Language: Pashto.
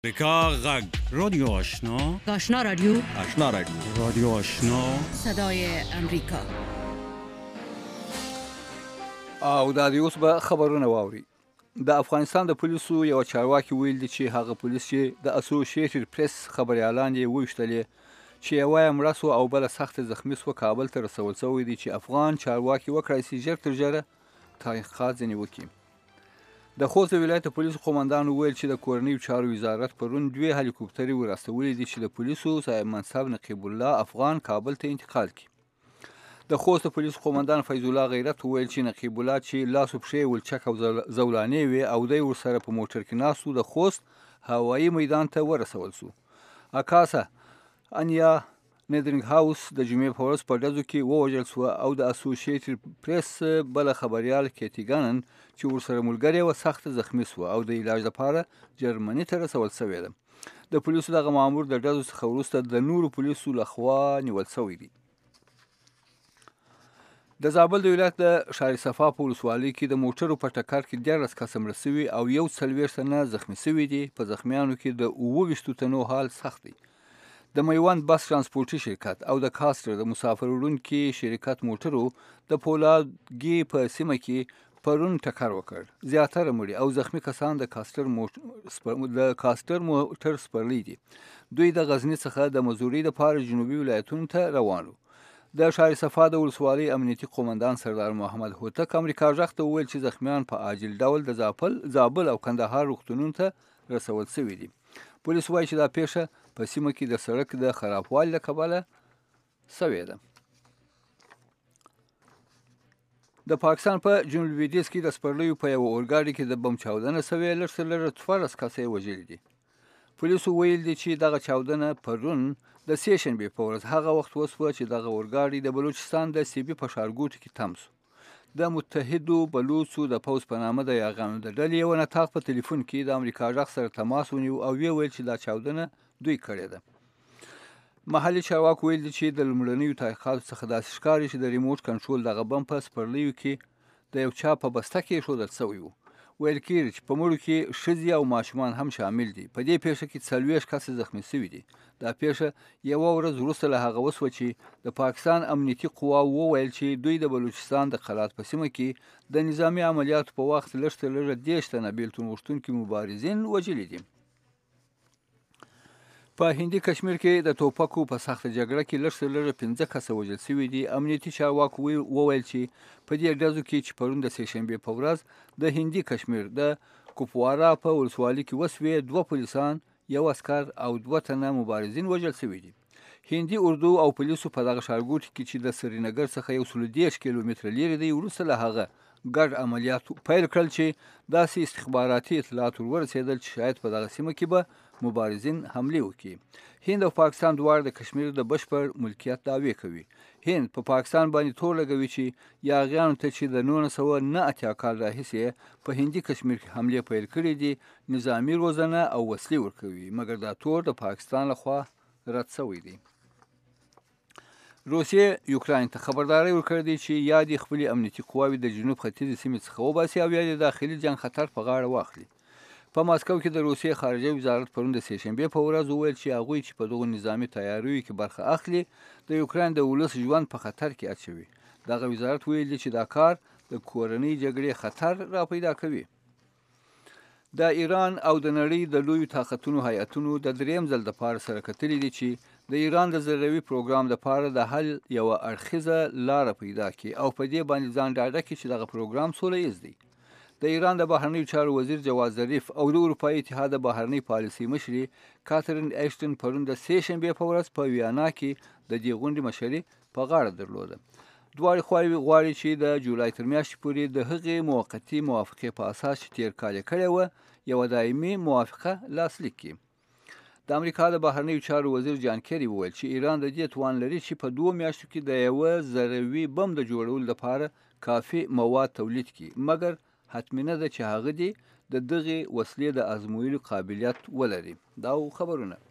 امریکا غږ رادیو آشنا آشنا رادیو رادیو آشنا صدای امریکا. او دا اوس به خبرونه واوري. د افغانستان د پولیسو یو چارواکي ویل دي چې هغه پولیس چې د اسوسییټډ پریس خبريالان یې وښتلې چې یو مړ شو او بل سخت زخمی شو کابل ته رسول شوی دي چې افغان چارواکي وکړای شي ژر تر ژره تحقیقات ځنې وکړي. د خوست ولایت پولیسو قومندان ویل چې د کورنیو چارو وزارت پرون دوه هلیکوپټرې ورستولې دي چې د پولیسو صاحب منصب نقیب الله افغان کابل ته انتقال کړي. د خوست پولیسو قومندان فیض الله غیرت ویل چې نقیب الله چې لاس او پښې ولچک او زولانې وي او د ورسره په موټر کې ناسو د خوست هوایي میدان ته ورسول شو. اکاسه انیا نیدرنګ هاوس د جمعې په ورځ په ډزو کې ووژل شو او د اسوسییټډ پریس بل خبريال کیټیګانن چې ورسره ملګری و سخت زخمی شو او د علاج لپاره جرمني ته رسول شوی ده. د پولیسو دغه مامور د ډزو څخه وروسته د نورو پولیسو لخوا نیول شوی دی. د زابل د ولایت د شهر صفا په ولسوالۍ کې د موټرو په ټکر کې 14 کس مړه شوي او 41 تنه زخمی شوي دي. په زخمیانو کې د 29 تنو حال سخت دی. د میوند بس ترانسپورټي شرکت او د کاستر د مسافر وړونکي شرکت موټرو د پولادګي په سیمه کې پرون ټکر وکړ. زیاتره مړي او زخمی کسان د کاستر موټر سپرلی دي. دوی د غزنی څخه د مزوري لپاره جنوبي ولایتونو ته روانو. د شهر صفا د ولسوالۍ امنیتي قومندان سردار محمد هوتک امریکا غږ ته وویل چې زخمیان په عاجل ډول د زابل او کندهار روغتونونو ته رسول شوي دي. پولیس وایي چې دا پیښه په سیمه کې د سړک د خرابوالي له کبله شوې ده. د پاکستان په جنوب لویدیځ کې د سپرلیو په یو اورګاډي کې د بم چاودنه شوې. لږ څه لږ 14 کسې وژلي دي. پولیسو ویل دي چې دغه چاودنه پرون د سیشنبې په ورځ هغه وخت وسوه چې دغه اورګاډي د بلوچستان د سیبي په ښارګوټي کې تم شو. د متحدو بلوڅو د پوځ په نامه د یاغانو د ډلې یو نطاق په ټلیفون کې د امریکا غږ سره تماس ونیو او ویل چې دا چاودنه دوی کړې ده. محلي چارواکو ویل دي چې د لومړنیو تحقیقاتو څخه داسې ښکاري چې د ریموټ کنټرول دغه بم په سپرلیو کې د یو چا په بسته کې ایښودل شوی و. ویل کېږي چې په مړو کې ښځې او ماشومان هم شامل دي. په دې پیښه کې 40 کسه زخمی شوي دي. دا پیښه یوه ورځ وروسته له هغه وسوه چې د پاکستان امنیتي قواو وویل چې دوی د بلوچستان د قلات په سیمه کې د نظامي عملیاتو په وخت لږ تر لږه 10 تنه بیلتون غوښتونکي مبارزین وژلي دي. په هندي کشمیر کې د توپکو په سخته جګړه کې لږ تر لږه 15 کسه وژل شوي دي. امنیتي چارواکو وویل چې په دې ډزو کې چې پرون د سهشنبې په ورځ د هندي کشمیر د کوپوارا په ولسوالۍ کې وسوې 2 پولیسان، 1 عسکر او 2 تنه مبارزین وژل شوي دي. هندي اردو او پولیسو په دغه ښارګوټي کې چې د سرینګر څخه 110 کیلومتره لرې دی وروسته له هغه ګډ عملیات پیل کړل چې داسې استخباراتي اطلاعات ورسېدل چې شاید په دغه سیمه کې به مبارزین حملې وکړي. هند او پاکستان دواړه د کشمیر د بشپړ ملکیت دعوی کوي. هند په پاکستان باندې تور لګوي چې یاغیانو ته چې د 1989 کال راهیسې په هندي کشمیر کې حملې پیل کړې دي نظامی روزنه او وسلې ورکوي، مګر دا تور د پاکستان لخوا رد شوی دی. روسیې یوکراین ته خبرداری ورکړې ده چې یا د خپل امنیتي قواوې د جنوب ختیځ سیمې څخه وباسي او یا د داخلي جنگ خطر په غاړه واخلي. په ماسکو کې د روسیې خارجه وزارت پرون د سهشنبې په ورځ وویل چې هغوی چې په دغو نظامي تیاریو کې برخه اخلي د یوکراین د ولس ژوند په خطر کې اچوي. دغه وزارت ویل چې دا کار د کورنۍ جګړې خطر را پیدا کوي. د ایران او د نړۍ د لویو طاقتونو هیئتونو د دریم ځل دپاره سره کتلي دي چې د ایران د ذروي پروګرام لپاره د حل یوه اړخیزه لاره پیدا کړي او په دې باندې ځان ډاډه کړي چې دغه پروګرام سوله ییز دی. د ایران د بهرنیو چارو وزیر جواد ظریف او د اروپایي اتحاد د بهرنۍ پالیسۍ مشرې کاترین ایشټن پرون د سهشنبې په ورځ په ویانا کې د دې غونډې مشري په غاړه درلوده. دواړې خواوې غواړي چې د جولای تر میاشتې پورې د هغې موقتي موافقې په اساس چې تیر کال یې کړې وه یوه دایمي موافقه لاسلیک کړي. د امریکا د بهرنیو چارو وزیر جان کیری وویل چې ایران د دې توان لري چې په 2 میاشتو کې د یوه ذروي بم د جوړولو لپاره کافي مواد تولید کړي، مګر حتمی نه ده چې هغه دې د دغې وسلې د ازمویلو قابلیت ولري. دا خبرونه